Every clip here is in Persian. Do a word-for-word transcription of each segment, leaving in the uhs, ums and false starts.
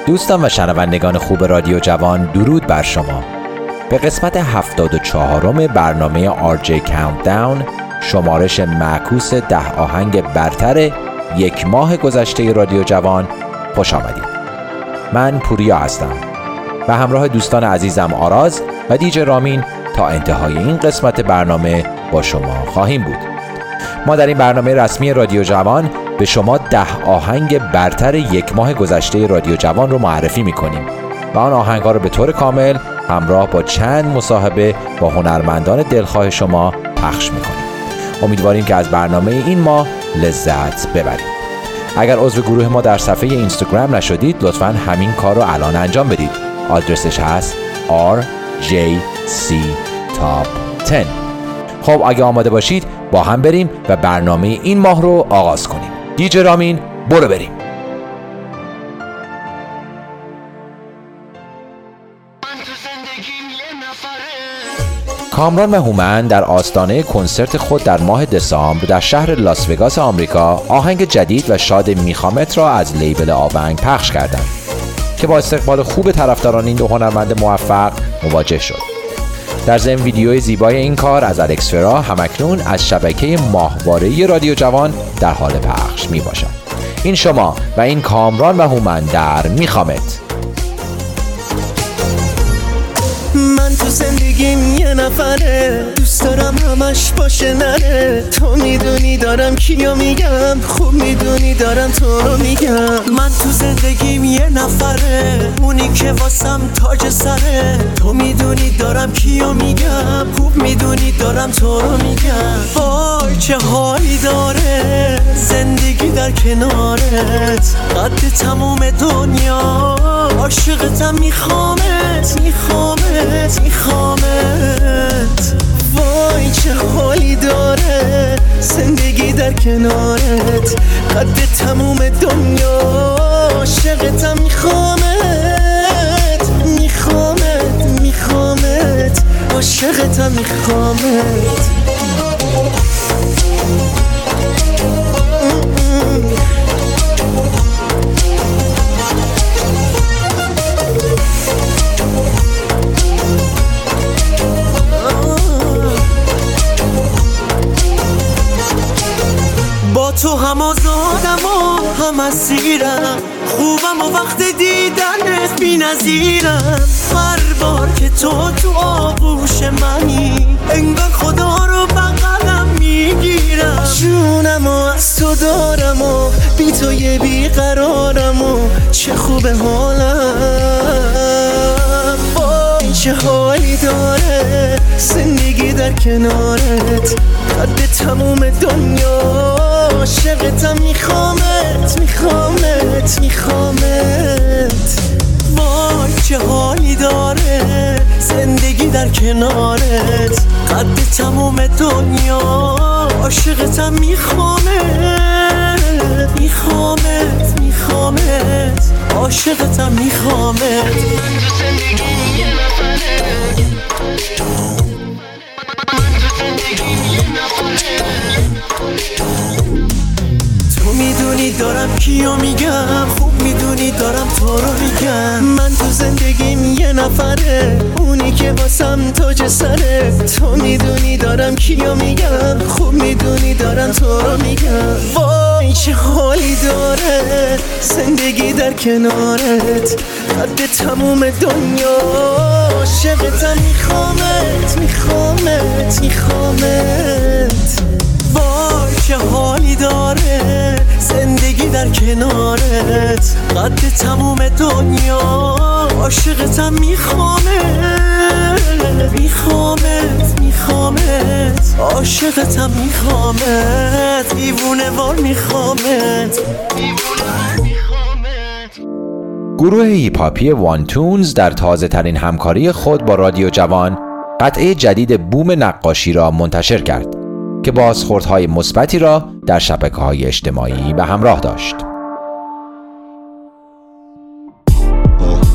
دوستان و شنوندگان خوب رادیو جوان، درود بر شما. به قسمت هفتاد و چهارم برنامه آر جی Countdown، شمارش معکوس ده آهنگ برتر یک ماه گذشته رادیو جوان، خوش آمدید. من پوریا هستم و همراه دوستان عزیزم آراز و دیجی رامین تا انتهای این قسمت برنامه با شما خواهیم بود. ما در این برنامه رسمی رادیو جوان به شما ده آهنگ برتر یک ماه گذشته رادیو جوان رو معرفی می‌کنیم و آن آهنگ‌ها رو به طور کامل همراه با چند مصاحبه با هنرمندان دلخواه شما پخش می‌کنیم. امیدواریم که از برنامه این ماه لذت ببرید. اگر عضو گروه ما در صفحه اینستاگرام نشدید، لطفاً همین کار رو الان انجام بدید. آدرسش هست آر جی سی Top ده. خب اگه آماده باشید با هم بریم و برنامه این ماه رو آغاز کنیم. دیجی رامین، برو بریم. کامران و هومن در آستانه کنسرت خود در ماه دسامبر در شهر لاس وگاس آمریکا آهنگ جدید و شاد میخوامت را از لیبل آونگ پخش کردند که با استقبال خوب طرفداران این دو هنرمند موفق مواجه شد. در ضمن ویدیوی زیبای این کار از الکس فرا همکنون از شبکه ماهواره‌ای رادیو جوان در حال پخش می باشد. این شما و این کامران و هومن در میخوامت. من تو زندگیم یه نفره، دوست دارم همش باشه نره. تو میدونی دارم کیو میگم، خوب میدونی دارم تو رو میگم. من تو زندگیم یه نفره، اونی که واسم تاج سره. تو میدونی دارم کیو میگم، خوب میدونی دارم تو رو میگم. وای چه حالی داره زندگی در کنارت، قد تموم دنیا عاشقتم، میخوامت میخوامت میخوامت. وای چه حالی داره زندگی در کنارت، قد تموم دنیا عاشقتم، میخوامت میخوامت میخوامت عاشقتم، میخوامت. با تو هم آزادم و هم اسیرم، خوبم و وقت دیدنت بی نظیرم. هر بار که تو تو آغوش منی، انگار خدا رو بغلم میگیرم. جونم و از تو دارم و بی تو یه بیقرارم و چه خوب حالم. وای چه حالی داره زندگی در کنارت، قد تموم دنیا عاشقتم، میخوامت میخوامت میخوامت. وای چه حالی داره زندگی در کنارت، قد تموم دنیا عاشقتم، میخوامت میخوامت میخوامت عاشقتم، میخوامت. تو میدونی دارم کیو میگم، خوب میدونی دارم تو رو میگم. من تو زندگیم یه نفره، اونی که واسم تاج سره. تو میدونی دارم کیو میگم، خوب میدونی دارم تو رو میگم. وای چه حالی داره زندگی در کنارت، قد تموم دنیا عاشقتم، میخوامت میخوامت میخوامت. وای چه حالی داره زندگی در کنارت، قد تموم دنیا عاشقتم، میخوامت میخوامت میخوامت عاشقتم، میخوامت. دیوونه وار میخوامت دیوونه میخوامت. گروه هیپ هاپی وان تونز در تازه ترین همکاری خود با رادیو جوان قطعه جدید بوم نقاشی را منتشر کرد که بازخوردهای مثبتی را در شبکه‌های اجتماعی به همراه داشت.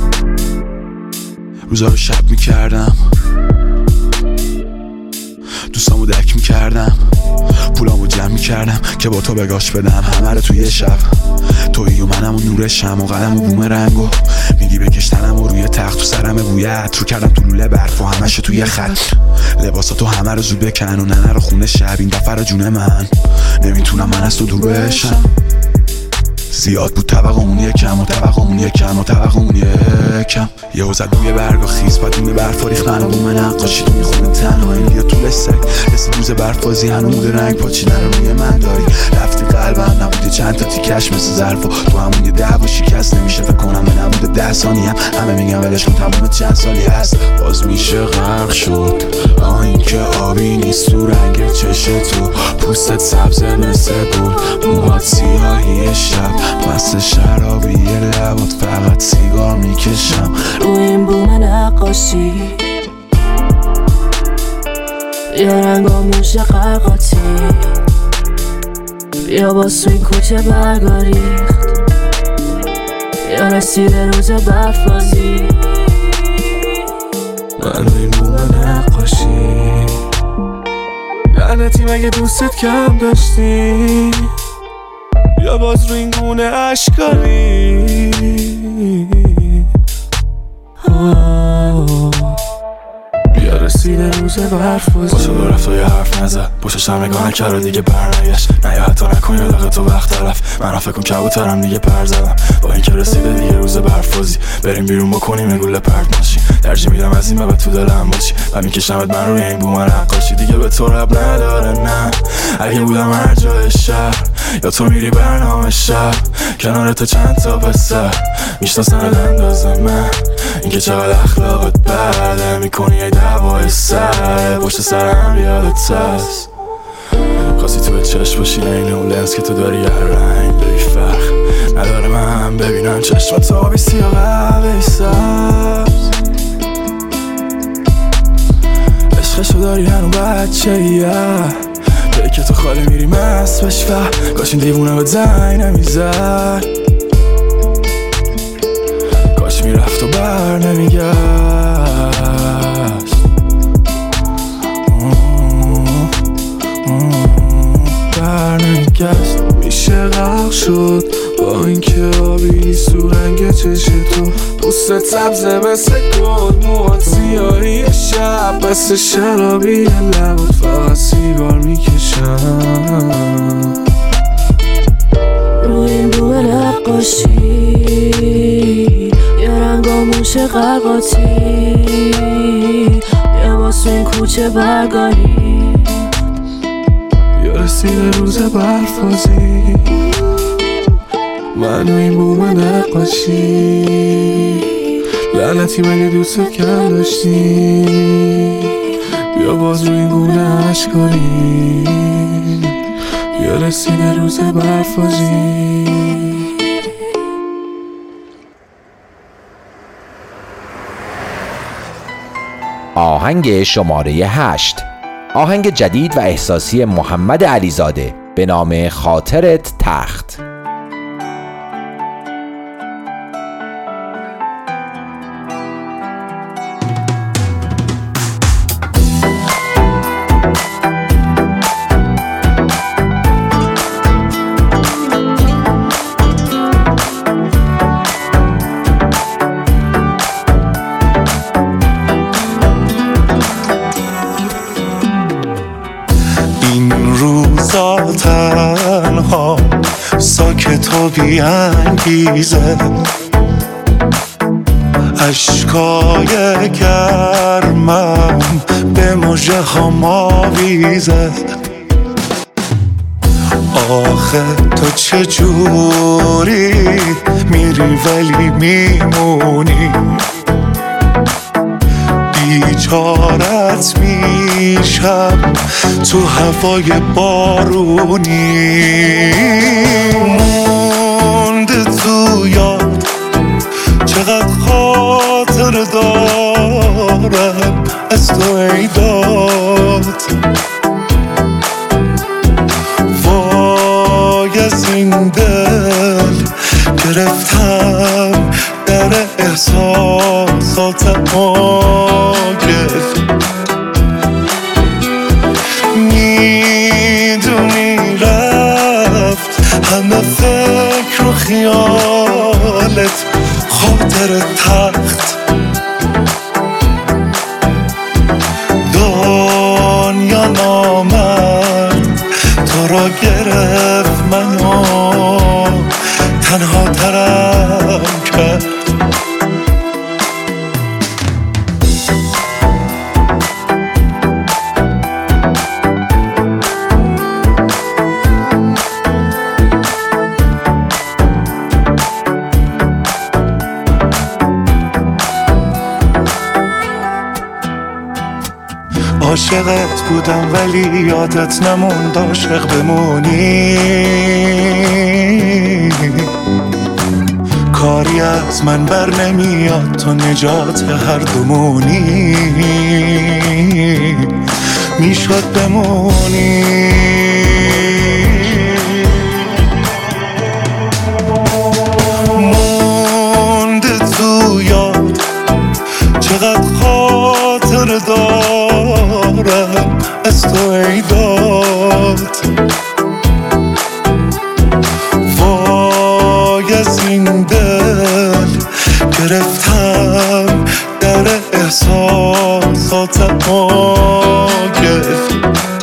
روزا رو شب می‌کردم، دوستامو دک میکردم، پولامو جمع میکردم که با تو بگاش بدم همه رو توی یه شب. تویی و منم و نور شم و قلم و بوم رنگو میگی بکشتنم و روی تخت تو سرم بوی عطر کردم تو لوله برف و همشو توی خط. لباساتو همه رو زود بکن و ننه رو خونه شب این دفعه رو جون من نمیتونم من از تو دور بشم. زیاد بود طبقمون یکم و طبقمون یکم و طبقمون یکم. یه وزد روی برگ و خیز بدون برف ریختن و بوم نقاشی تو میخونه تنهایی بیا طول سگ رسید روز برفازی هنوز رنگ پاچیدن رو روی من داری. رفتی قلبم نبوده چند تا تیکش مثل ظرف و تو همون یه ده و شکست نمیشه فکر کنم به نبوده ده ثانی هم همه میگن ولش کن تمام چند سالی هست باز میشه غرق شد. آه این که آبی نیست تو رنگ چش تو پوستت سبز مثل بود موهات سیاهی شب مست شرابی لبات فقط سیگار میکشم رو این بوم نقاشی یا رنگاموش قرقاتی یا باز تو این کوچه برگا ریخت یا رسیده روز برفازی. من رو این بوم نقاشی لعنتی مگه دوستت کم داشتی یا باز رو این گونه اشکالی. بیا رسیده روز برفازی باشه دو رفت و یه حرف نزد پشتش هم نگاه نکرد و دیگه برنگشت نه یا حتی نکن یا لقه تو وقت طرف من فکر کن کبوترم دیگه پر زدم با این که رسیده دیگه روز برفازی بریم بیرون بکنیم گوله پرت ماشین ترجیح میدم از این به تو دلم باشی و میکشمت من روی این بوم نقاشی دیگه به تو رب نداره نه اگه بودم هر جای شهر یا تو میری برنامه شب کنار تو چند تا پسر میشناسن اندازه من اینکه چقدر اخلاقت بده میکنی یه دوای سر پشت سرم یادت هست خواستی تو به چشم باشی این اون لنز که تو داری هر رنگ داری فرق نداره من ببینم چشمت آبی سیاه قهوه‌ای سبز عشقشو داری هنو بچه یه جایی که تو خالی میری مست بشی و کاش این دیوونه به زنگ نمیزد کاش میرفت و بر نمیگشت بر نمیگشت میشه غرق شد با این که آبی نیست تو رنگ چش تو پوستت سبزه مثل گل موهات سیاهی شب مثل شرابی لبات فقط سیگار میکشم رو این بوم نقاشی یا رنگاموش قرقاتی یا باز تو این کوچه برگاری یا رسیده روز برفازی من و این بوم نقاشی لعنتی مگه دوستت کم داشتی بیا باز رو این گونه اشکاری یا رسیده روز برفازی. آهنگ شماره هشت، آهنگ جدید و احساسی محمد علیزاده به نام خاطرت تخت. تنها ساکت و بی انگیزه اشکای گرمم به مژه ها آویزه آخه تو چجوری میری ولی میمونی بیچارت میشم تو هوای بارونی مونده تو یاد چقدر خاطر دارم از تو ای داد وای از این دل گرفتم در احساساتم آگه خیالت خاطر تخت دنیا نامد تو را گرفت منو تنها ترم کرد عاشقت بودم ولی یادت نموند عاشق بمونی کاری از من بر نمیاد تو نجات هر دومونی میشد بمونی مونده تو یاد چقدر خاطر دارم از تو ای داد وای از این دل گرفتم در احساساتم گرفت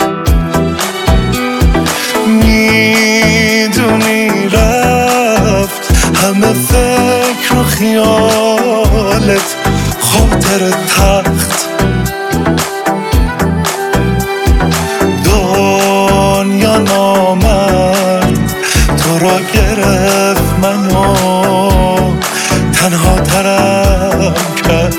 میدونی رفت همه فکر و خیالت خاطر تخت دنیا نامد تو را گرفت منو تنها ترم کرد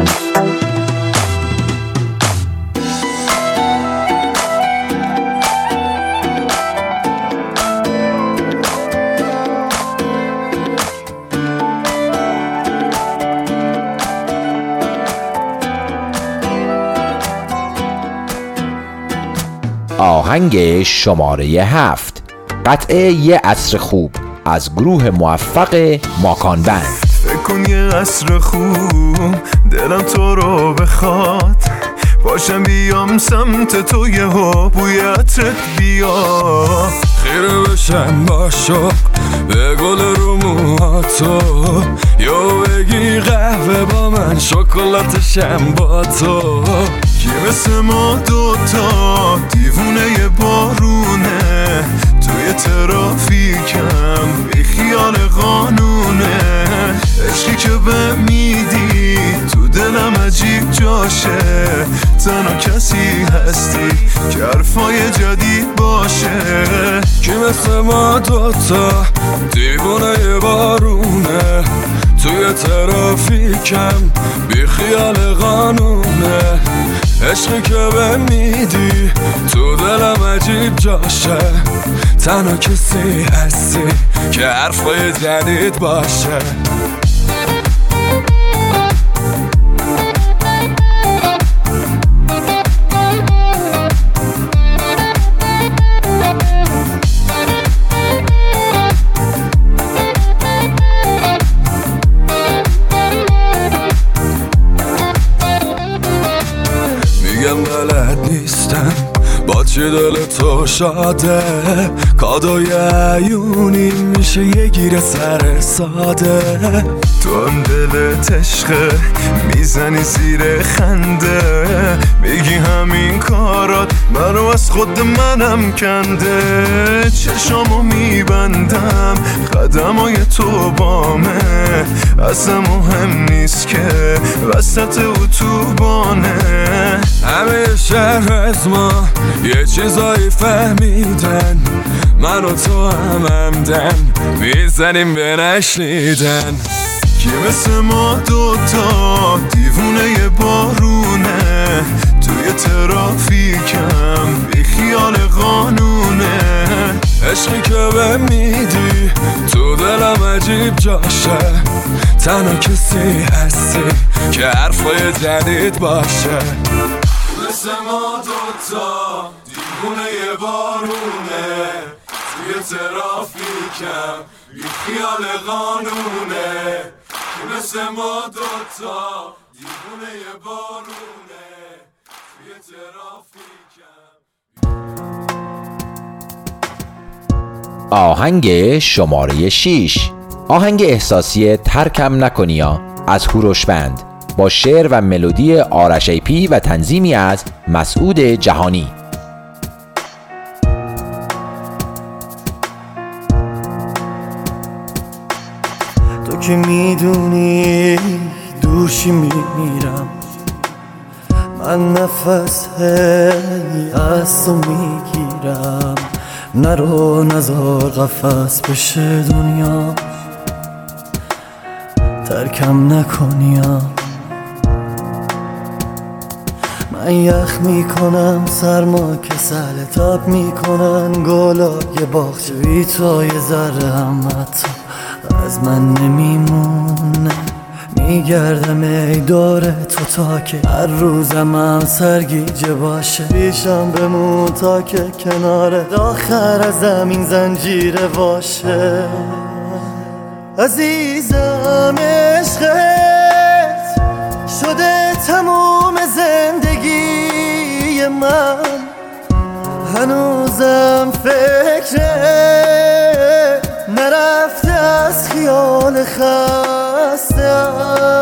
آهنگ شماره هفت، قطعه یه عصر خوب از گروه موفق ماکان بند. فکر کن یه عصر خوب دلم تو رو بخواد باشم بیام سمت تو یه ها بوی عطرت بیا خیره بشم با شوق به گل رو موهاتو یا بگی قهوه با من شکلاتشم با تو کی مثل ما دوتا دیوونه بارونه توی ترافیکم بی خیال قانونه عشقی که به میدی تو دلم عجیب جاشه تنها کسی هستی که حرفای جدید باشه کی مثل ما دوتا دیوونه بارونه توی ترافیکم بی خیال قانونه عشقی که به میدی تو دلم عجیب جاشه تنها کسی هستی که حرفای جدید باشه میگم بلد نیستم با چی دل تو شاده کادوی عیونی میشه یه گیر سر ساده تو هم دلت عشقه میزنی زیر خنده میگی همین کارات منو از خود منم کنده چشامو میبندم قدمای تو بامه اصلا مهم نیست که وسط اتوبانه همه شهر از ما یه چیزایی فهمیدن من و تو هم همدن میزنیم به نشنیدن کی مثل ما دوتا دیوونه بارونه توی ترافیکم بی خیال قانونه عشقی که به میدی تو دلم عجیب جاشه تنها کسی هستی که حرفای جدید باشه مثل ما دوتا دیوونه بارونه توی ترافیکم بی خیال قانونه مثل ما دوتا دیوونه بارونه توی ترافیکم. آهنگ شماره شش، آهنگ احساسی ترکم نکنیا از هوروشبند با شعر و ملودی آرش ایپی و تنظیمی از مسعود جهانی. تو که میدونی دوشی میمیرم، من نفس هی از تو میگیرم. نرو نزار قفس بشه دنیا، ترکم نکنیا. من یخ میکنم سرما که سهل تاب میکنن گلای باغچه بی تو یه ذره هم حتی از من نمیمونه. میگردم ای دور تو تا که هر روزم هم سرگیجه باشه. پیشم بمون تا که کنار آخر از زمین زنجیره باشه. عزیزم عشقت شده تموم زندگی من، هنوزم فکره نرفته از خیال خستم.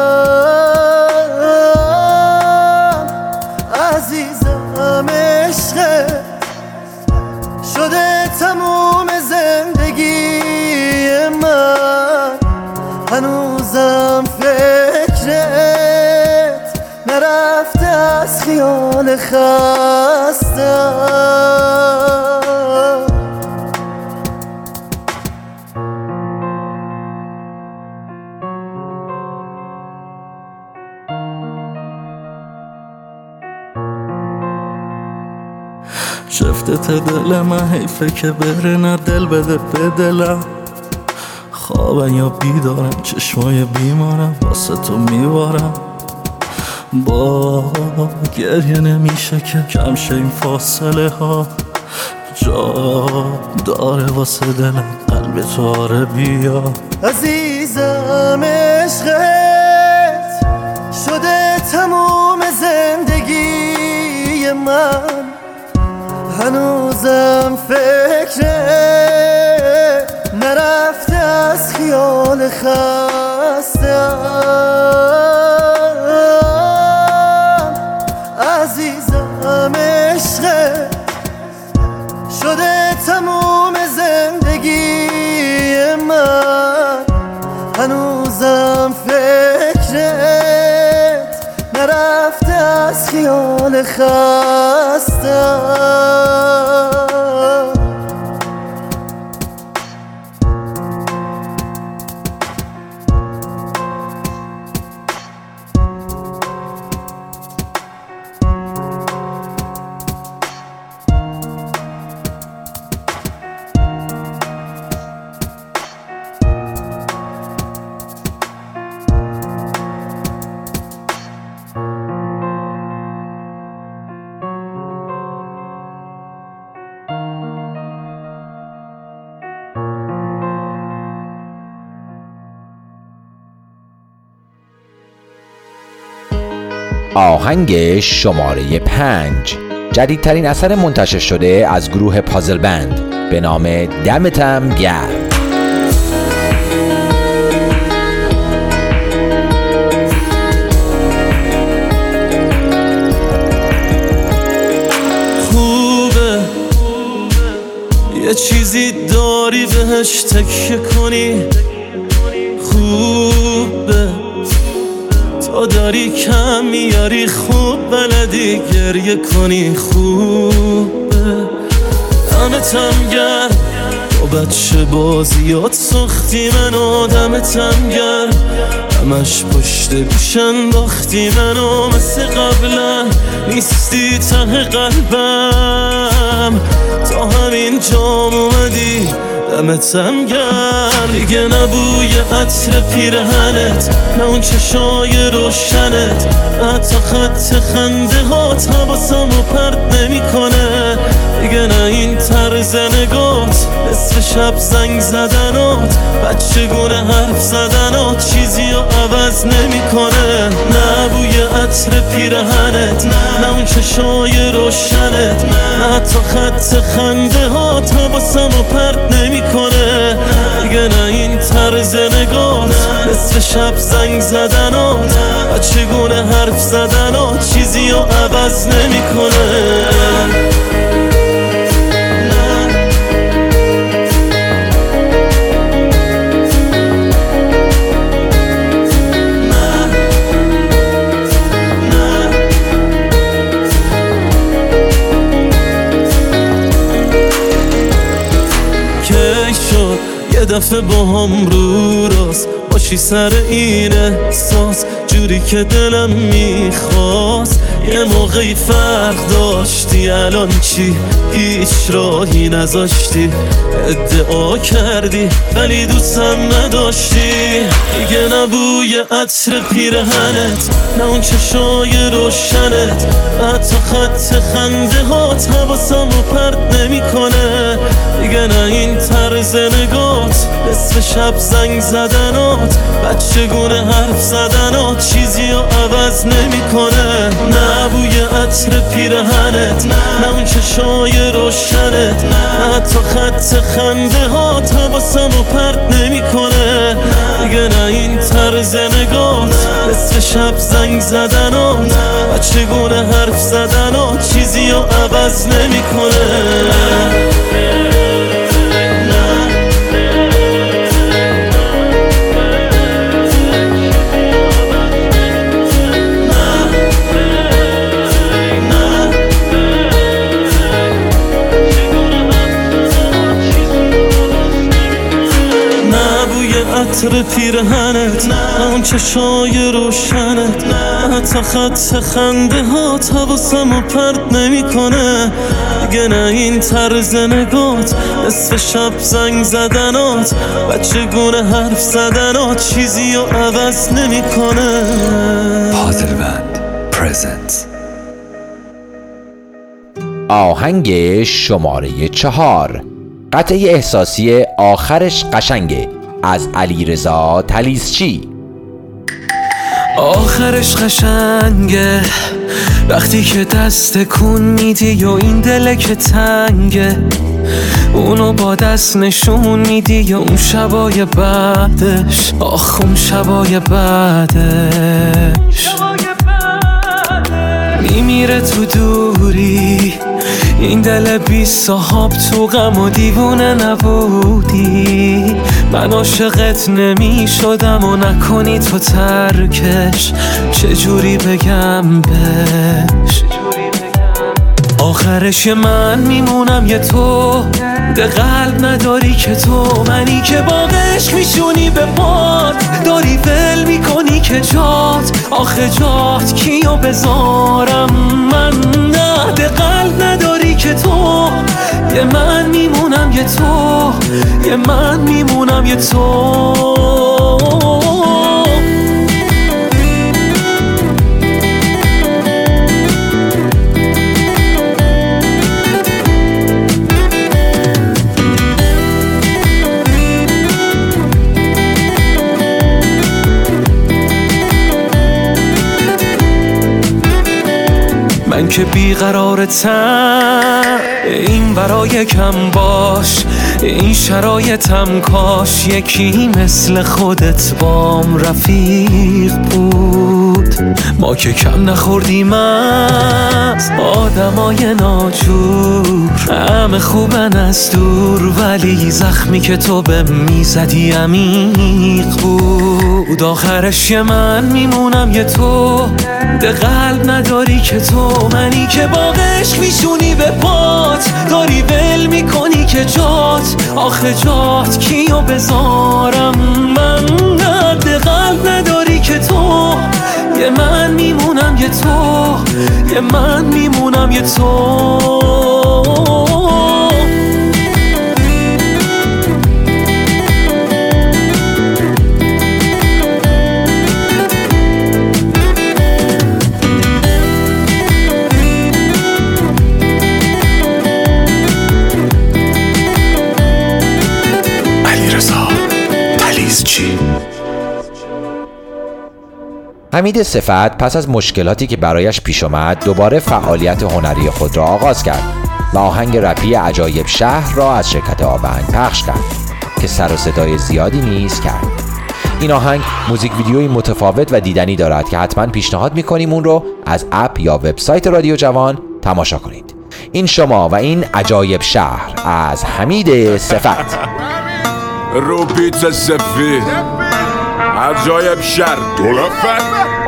عزیزم عشقت شده تموم زندگی من، هنوزم فکرت نرفته از خیال خستم. شفته دل من حیفه که بره، نه دل بده به دلم. خوابم یا بیدارم چشمای بیمارم واسه تو میبارم. با گریه نمیشه که کم شه این فاصله ها، جا داره واسه دلم قلب تو آره بیا. عزیزم عشقت شده تموم زندگی من، هنوزم فکره نرفته از خیال خستم. عزیزم عشقت شده تموم زندگی من، هنوزم فکرت نرفته از خیال خستم. آهنگ شماره پنج جدیدترین اثر منتشر شده از گروه پازل بند به نام دمتم گرم. خوبه یه چیزی داری بهش تکیه کنی، خوبه تو داری کم میاری، خوب بلدی گریه کنی، خوبه دمتم گرم. با بچه بازیات ساختی منو، دمتم گرم. همش پشت گوش انداختی منو، مثل قبلا نیستی ته قلبم. تا همین جام اومدی دمتم گرم. دیگه نبوی عطر پیرهنت، نه اون چشای روشنت، حتی خط خنده هات حواسمو پرت نمی کنه. دیگه نه این طرز نگات، نصف شب زنگ زدنات، بچگونه حرف زدنات چیزی رو عوض نمی کنه. نه بوی عطر پیرهنت، نه اون چشای روشنت، نه حتی خط خنده هات حواسمو پرت نمی کنه. دیگه نه این طرز نگات، نصف شب زنگ زدنات و چگونه حرف زدنات چیزی رو عوض نمیکنه. یه دفعه با هم رو راست باشی سر این احساس، جوری که دلم میخواست. یه موقعی فرق داشتی، الان چی؟ هیچ راهی نذاشتی، ادعا کردی ولی دوستم نداشتی. دیگه نبوی عطر پیرهنت، نه اون چشای روشنت، حتی خط خنده هات حواسمو پرت نمیکنه. دیگه نه این طرز نگات، نصف شب زنگ زدنات و چگونه حرف زدنات چیزی رو عوض نمیکنه. نه بوی عطر پیرهنت، نه اون چشای روشنت، حتی خط خنده هات حواسمو پرت نمیکنه. دیگه نه این طرز نگات، نصف شب زنگ زدنات و چگونه حرف زدنات چیزی رو عوض نمیکنه. عطر پیرهنت، نه اون چشای روشنت، حتی خط خنده هات حواسمو پرت نمیکنه. دیگه نه این طرز نگات، نصف شب زنگ زدنات و چگونه حرف زدنات چیزی رو عوض نمیکنه. پازلبند پرزنت. آهنگ شماره چهار، قطعه احساسی آخرش قشنگه از علیرضا تلیسچی. آخرش قشنگه وقتی که دست کن میدی و این دله که تنگه، اونو با دست نشون میدی یا اون شبای بعدش، آخ اون شبای بعدش میمیره تو دوری. این دل بی صاحب تو غم و دیوونه نبودی، من عاشقت نمی شدم و نکنی تو ترکش، چجوری بگم بهش. آخرش من میمونم یه تو، ده قلب نداری که تو، منی که باقش میشونی به باد، داری ول میکنی که جات، آخه جات کیو بذارم من. نه ده قلب نداری که تو، یه من میمونم یه تو، یه من میمونم یه تو. من که بیقرارتم، این برای کم باش، این شرایطم کاش یکی مثل خودت بام رفیق بود. ما که کم نخوردیم از آدمای ناجور، همه خوبن از دور، ولی زخمی که تو به میزدی عمیق بود. آخرش یه من میمونم یه تو، ده قلب نداری که تو، منی که باقش میشونی به پات، داری ول میکنی که جات، آخه جات کیو بذارم من. ده قلب نداری که تو، یه من میمونم یه تو، یه من میمونم یه تو. حمید صفت پس از مشکلاتی که برایش پیش آمد دوباره فعالیت هنری خود را آغاز کرد و آهنگ رپی عجایب شهر را از شرکت آبنگ پخش کرد. که سر و صدای زیادی نیز کرد. این آهنگ موزیک ویدیوی متفاوت و دیدنی دارد که حتما پیشنهاد میکنیم اون رو از اپ یا وبسایت رادیو جوان تماشا کنید. این شما و این عجایب شهر از حمید صفت. رو بیت سفید عجایب شهر دولفت.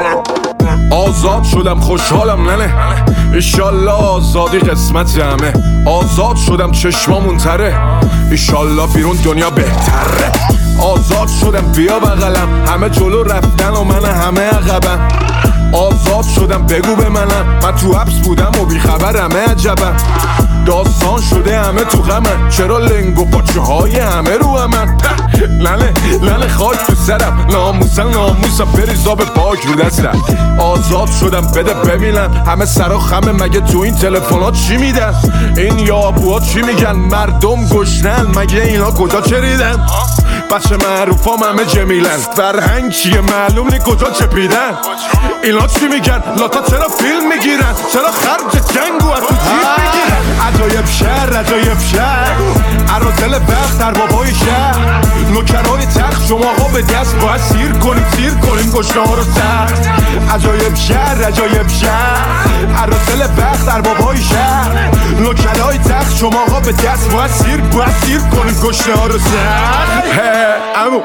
آزاد شدم خوشحالم ننه، ایشالله آزادی قسمت همه. آزاد شدم چشمامون تره، ایشالله بیرون دنیا بهتره. آزاد شدم بیا بغلم، همه جلو رفتن و من همه عقبم. آزاد شدم بگو به منم، من تو حبس بودم و بیخبرم عجبم. داستان شده همه تو غمن، چرا لنگ و پاچه های همه رو همن. لنه لنه خاک تو سرم، ناموسن ناموسم بریزا به پاک رو دستم. آزاد شدم بده ببینم، همه سرا خمه مگه تو این تلفنات چی میدن؟ این یابوها چی میگن؟ مردم گشنن مگه اینا کجا چریدن؟ بچه معروفام همه جمیلن، فرهنگ چیه معلوم نی کجا چپیدن؟ اینا چی میگن؟ لاتا چرا فیلم میگیرن؟ چرا خرج جنگو از تو تیر میگیرن؟ عجایب شهر عجایب شهر عرازل وقت در بابای شهر. نوکرای تخت شما ها به دست باید سیر کنیم سیر کنیم گشنه ها رو سخت. عجایب شهر عجایب شهر عرازل وقت در بابای شهر. نوکرای تخت شما ها به دست باید سیر باید سیر کنیم گشنه ها رو سخت. امو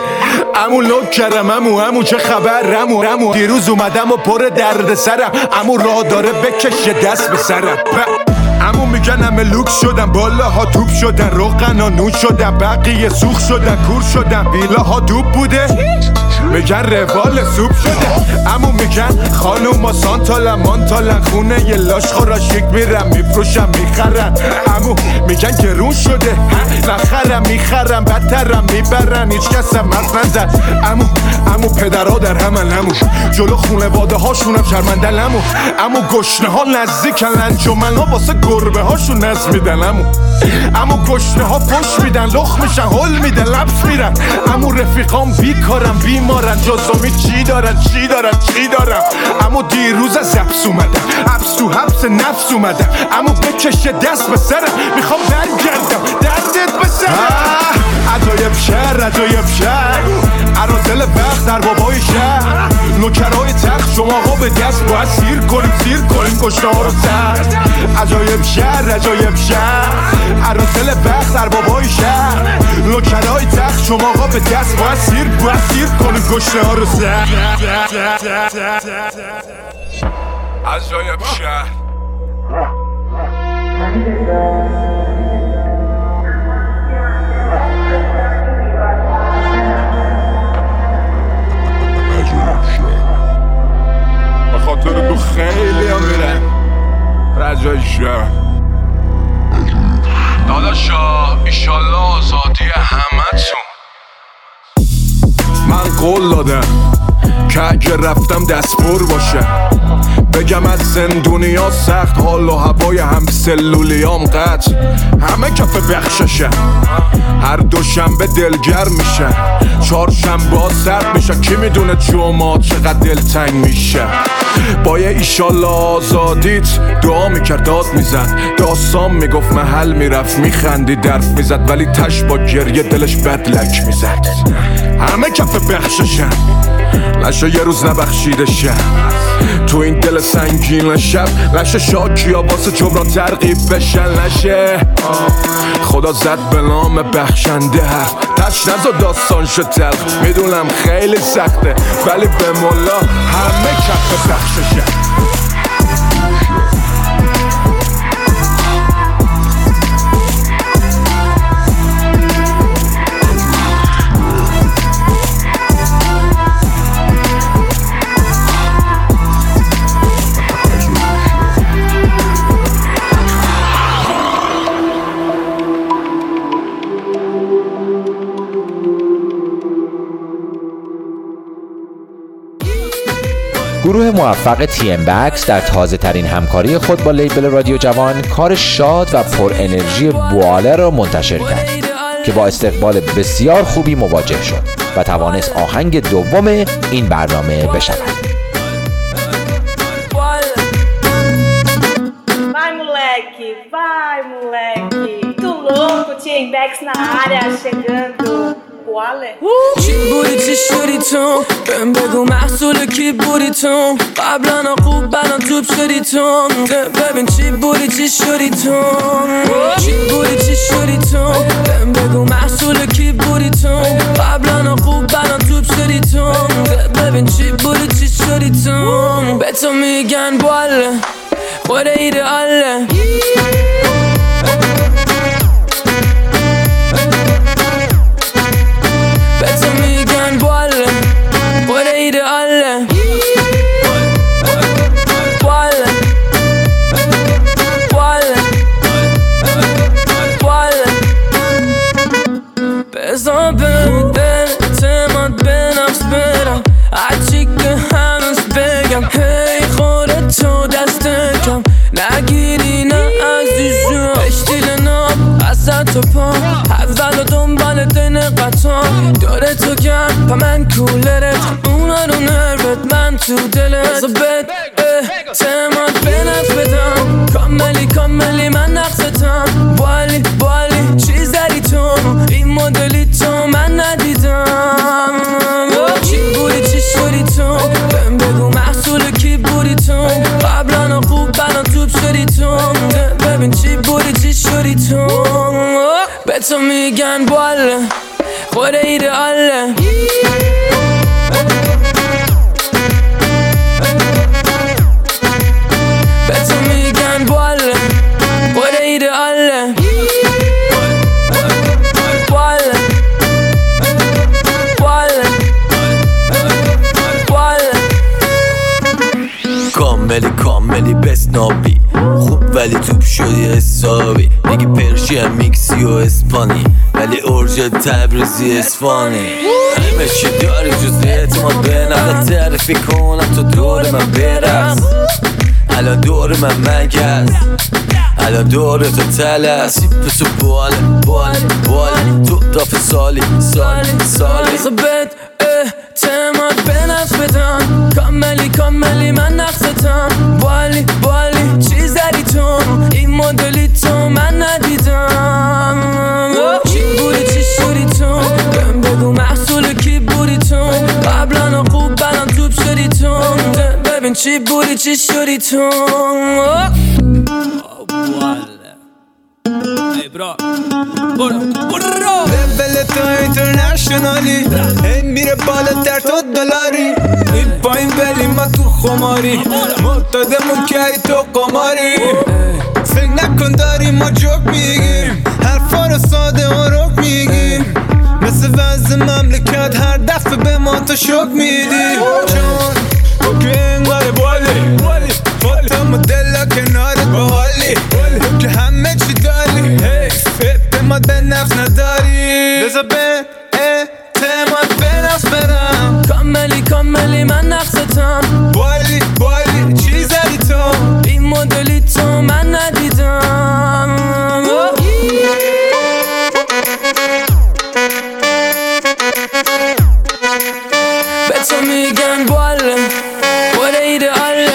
امو لوک کردم امو امو چه خبر امو امو دیروز اومدم و پر درد سرم. امو راه داره بکشه دست به سرم. امو میگن همه لوکس شدم، بالاها توپ شدن، روغن و نون شدن، بقیه سوخ شدن، کور شدن، ویلاها دوب بوده میگن روال سوپ شده. امو میگن خانوما سانتالن مانتالن، خونه یه لاش خوراشیک میرم میفروشم میخرن. امو میگن گرون شده نخرم میخرم بدترم میبرن هیچ کسم مرد نزد. امو امو پدرها در همن امو جلو خونواده هاشونم شرمندن. امو امو گشنه ها نزدیکن انجمن ها واسه گربه هاشون نز میدن. امو امو گشنه ها پشت میدن لخ میشن هل میدن لبس میرن. امو رفیقام بیکارم بیمارن جزامی چی دارن چی دارن چی دارم. امو دیروز از حبس اومدم حبس تو حبس نفس اومدم. امو بکشه دست به سرم میخوام برگردم دردت به سرم. عجایب شهر عجایب شهر عرازل وقت در بابای شهر. نوکرای تخت شما ها به دست باید سیر کنیم سیر کنیم گشنه ها رو سخت. عجایب شهر عجایب شهر عرازل وقت در بابای شهر. نوکرای تخت شما ها به دست باید سیر باید سیر کنیم گشنه ها رو سخت. عجایب شهر خاطر تو خیلی هم میرن رجای شهر. داداشا ایشالله آزادی همه تون. من قول دادم که اگه رفتم دست پر باشه، بگم از زندونیا سخت حال و هوای هم سلولیام قطع. همه کف بخششن هر دوشنبه دلگر میشن، چهارشنبه ها سرد میشن. کی میدونه جمعه چقدر دلتنگ میشه. با یه ایشالله آزادیت دعا میکرد داد میزد، داستان میگفت محل میرفت میخندی درف میزد، ولی تش با گریه دلش بدلک میزد. همه کف بخششن نشه یه روز نبخشیده شن تو این دل سنگین شب. نشه شاکی ها واسه جبران ترغیب بشن. نشه خدا زد به نام بخشنده حرف تش نزا داستان شد تلخ. میدونم خیلی سخته ولی به مولا همه کف بخششن. گروه موفق تی ام بکس در تازه ترین همکاری خود با لیبل رادیو جوان کار شاد و پر انرژی بواله را منتشر کرد که با استقبال بسیار خوبی مواجه شد و توانست آهنگ دوم این برنامه بشود. Vai moleque, vai moleque, tu louco, Tim, Bex na área, chegando. Boale. چی بودی چی شدی تو بهم بگو محصول کی بودی تو قبلا خوب بنا توب شدی تو ببین چی بودی چی شدی تو چی بودی چی شدی تو بهم بگو محصول کی بودی تو قبلا خوب بنا توب شدی تو ببین چی بودی چی شدی تو به تو میگن باله خود ایدئاله بزا به اعتماد به نفس برم هرچی که هنوز بگم هی خودت تو دست کم نگیری نه عزیزم اشتیل نام اصلا تو پا اول و دنبال دین قطعا داره تو گرم پا من کولرت اونا رو نروت من تو دلت بزا به اعتماد به نفس بدم کاملی کاملی من نقصتم بالی بالی چیز داری تو این مدلی تو من ندیدم چی بودی چی شدی تو بهم بگو محصول کی بودی تو قبلا خوب بنا توب شدی تو ببین چی بودی چی شدی تو به تو میگن باله خود ایدئاله به تو میگن باله خود ایدئاله کاملی کاملی بسنابی خوب ولی توپ شدی حسابی میگی پرشی هم میکسی و اسپانی ولی ارژ تبریزی اسفانی همه چی داری جز اعتماد به نفس تعریفی کنم تو دور من برس الان دور من مگس الان دور تو تلس سیپ تو باله باله باله تو دافع سالی سالی سالی بزا بد اعتماد به نفس بدم کاملی کاملی من نقصتم بالی بالی چیز داری تو این مدلی تو من ندیدم چی بودی چی شدی تو بهم بگو محصول کی بودی تو قبلا خوب بنا توب شدی تو ببین چی بودی چی شدی تو ای برا برو برو لول تو اینترنشنالی هی میره بالاتر تو دلاری این پایین ولی ما تو خماری معتادمون که ای تو قماری فکر نکن داریم ما جوک میگیم حرفا رو ساده و رک میگیم مثل وضع مملکت هر دفعه به ما تو شک میدی چون تو که انگار بالی فاتم و دلا کنارت باحالی تو که همه چی داری اعتماد به نفس نداری بزا به اعتماد به نفس برم کاملی کاملی من نقصتم بالی بالی چیز داری تو این مدلی تو من ندیدم به تو میگن باله خود ایدئاله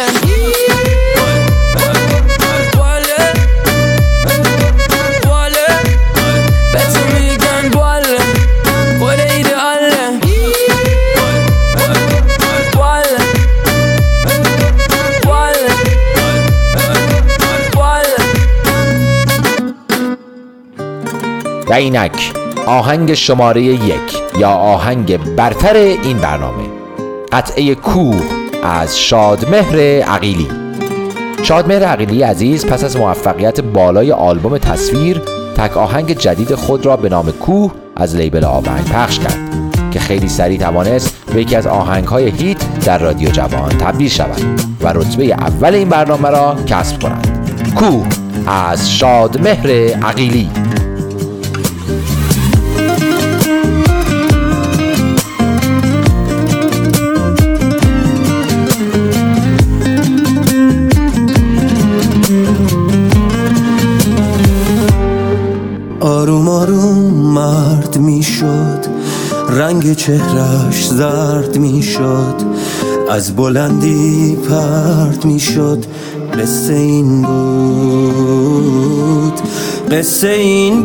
و اینک آهنگ شماره یک یا آهنگ برتر این برنامه، قطعه کوه از شادمهر عقیلی. شادمهر عقیلی عزیز پس از موفقیت بالای آلبوم تصویر تک آهنگ جدید خود را به نام کوه از لیبل آونگ پخش کرد که خیلی سریع توانست به یکی از آهنگ‌های هیت در رادیو جوان تبدیل شود و رتبه اول این برنامه را کسب کند. کوه از شادمهر عقیلی. آروم آروم مرد می شد، رنگ چهرش زرد می شد، از بلندی پرد می شد. قصه این بود قصه این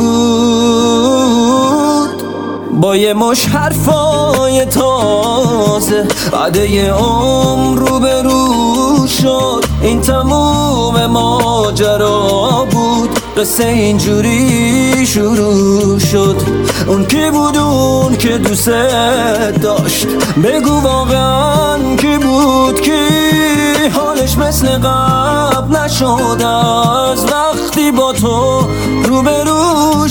بود با یه مش حرفای تازه بعد یه عمر رو به رو شد این تموم ماجرا بود قصه اینجوری شروع شد اون کی بود اون که دوست داشت بگو واقعا کی بود کی حالش مثل قبل نشد از وقتی با تو رو به رو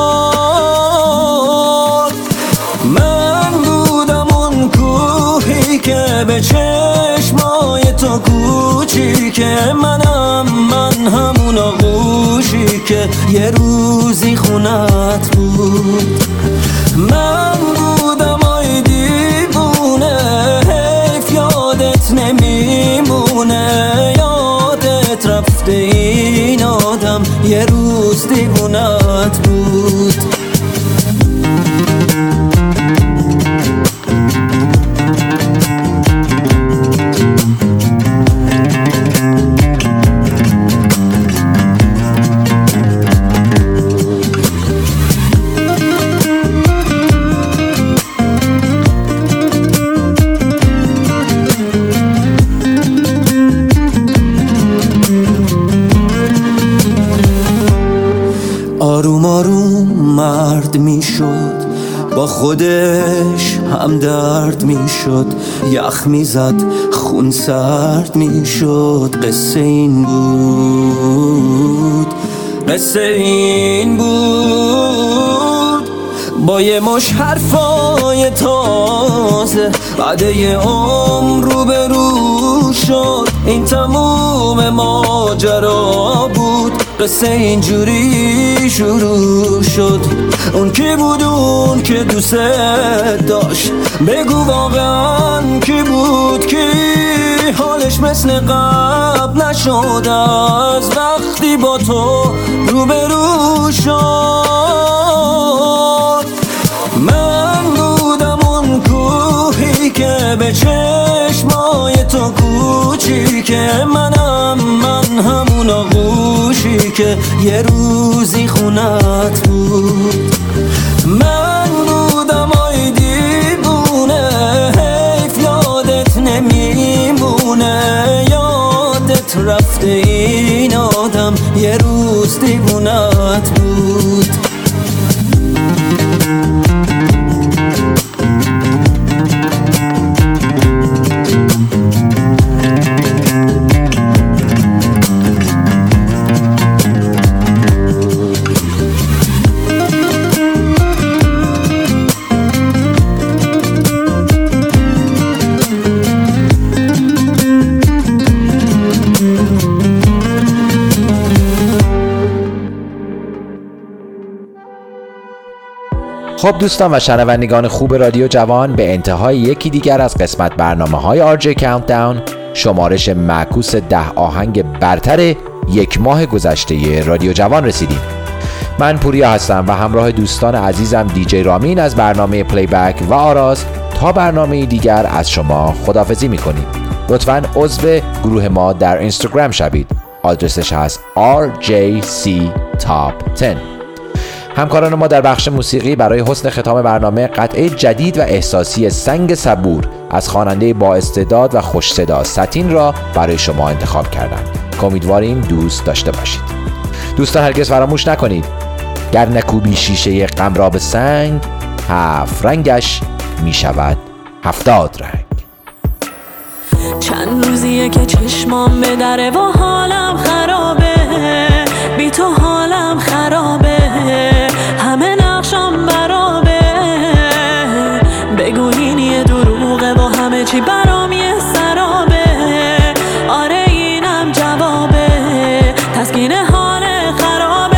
شد من بودم اون کوهی که به چشمای تو کوچیکه منم من همون آغوشی که یه روزی خونت بود من بودم آی دیوونه حیف یادت نمیمونه یادت رفته این آدم یه روز دیوونت بود آروم آروم مرد می شد با خودش هم درد می شد یخ می زد خون سرد می شد قصه این بود قصه این بود با یه مش حرفای تازه بعد یه عمر رو به رو شد این تموم ماجرا بود قصه اینجوری شروع شد اون کی بود اون که دوست داشت بگو واقعا کی بود کی حالش مثل قبل نشد از وقتی با تو رو به رو شد من بودم اون کوهی که به چشمای تو کوچیکه منم من همون آغوشی که یه روزی خونت بود من بودم آی دیوونه حیف یادت نمیمونه یادت رفته این آدم یه روز دیوونت بود خب دوستان و شنوندگان خوب رادیو جوان، به انتهای یکی دیگر از قسمت برنامه‌های آر جی کاونتداون، شمارش معکوس ده آهنگ برتر یک ماه گذشته رادیو جوان رسیدیم. من پوریا هستم و همراه دوستان عزیزم دیجی رامین از برنامه پلی بک و آراز تا برنامه دیگر از شما خداحافظی می‌کنیم. لطفاً عضو گروه ما در اینستاگرام شوید. آدرسش هست آر جی سی Top ده. همکاران ما در بخش موسیقی برای حسن ختام برنامه قطعه جدید و احساسی سنگ صبور از خواننده با استعداد و خوش صدا ساتین را برای شما انتخاب کردند. امیدواریم دوست داشته باشید. دوستان هرگز فراموش نکنید گر نکوبی شیشه غم را به سنگ، هفت رنگش می شود هفتاد رنگ. چند روزیه که چشمام به دره و حالم خرابه، بی تو حالم خرابه، همه نقشم برابه، بگو این یه دروغه و همه چی برام یه سرابه، آره اینم جوابه، تسکین حال خرابه.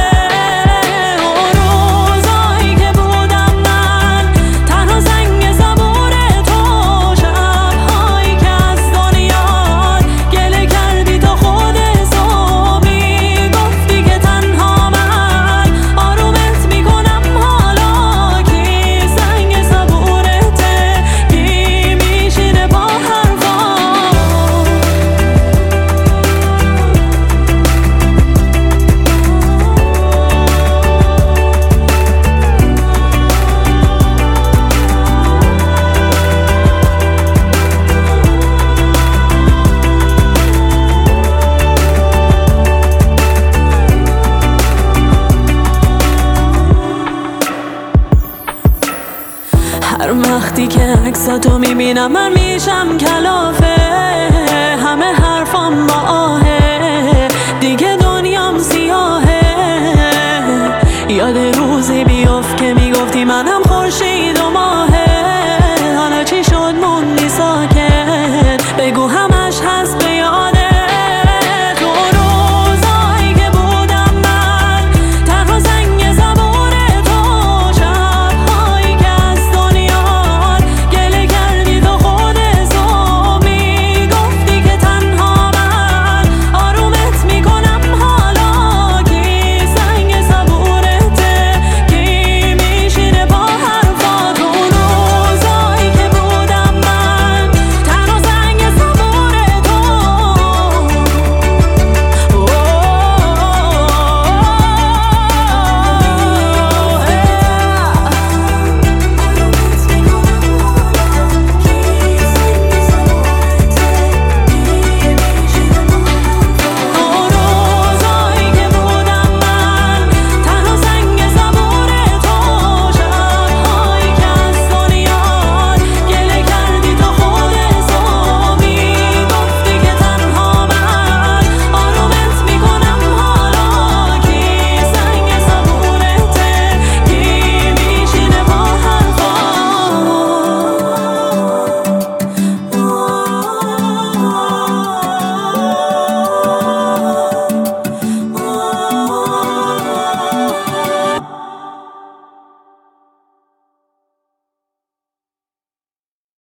روزایی که بودم من تنها زنگ صبور تو، شبهایی که از دنیا گله کردی تو خودت، میگفتی که تنها من عکساتو میبینم من میشم کلا